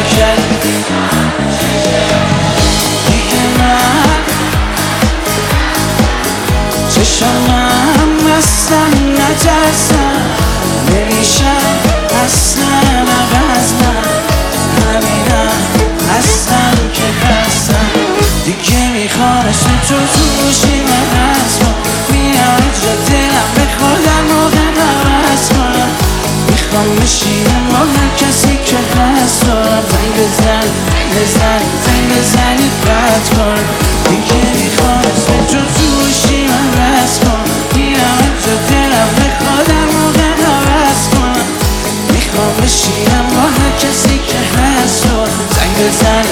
کردی دیگه من چشمم اصلا نترسم نمیشم اصلا عوض من همینم هستم که هستم دیگه میخوام اسم تو توشی من هستم میام جا دلم به خودم موقع عوض کنم میخوام بشینم با هر کسی که هست دارم زنگ بزن زنگ بزنی قطع کن دیگه میخوام اسم تو توشی من هست کن میام جا دلم به خودم موقع عوض کنم میخوام بشینم با هر کسی که هست دارم زنگ بزن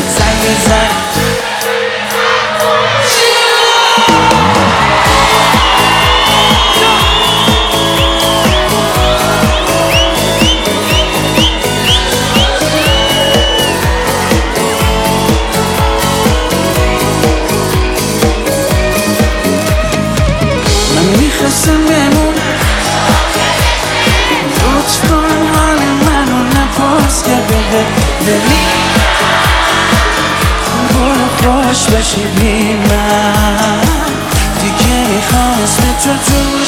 میخواستم بمونم لطف کن حال منو نپرس که بری برو خوش بشی بی من دیگه میخوام اسم تو توش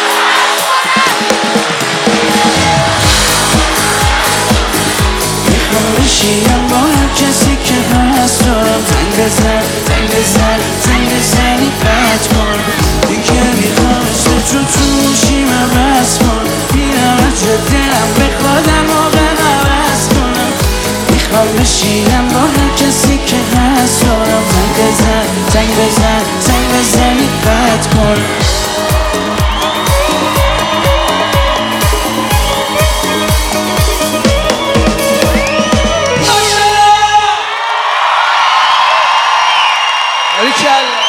میخوام بشینم با هر کسی که هست دارم زنگ بزنی قطع کن دیگه میخوام اسم تو توشی من بس کن میرم از جا دلم به خودم موقع عوض کنم میخوام بشینم با هر کسی که هست دارم زنگ بزنی قطع کن باریکلا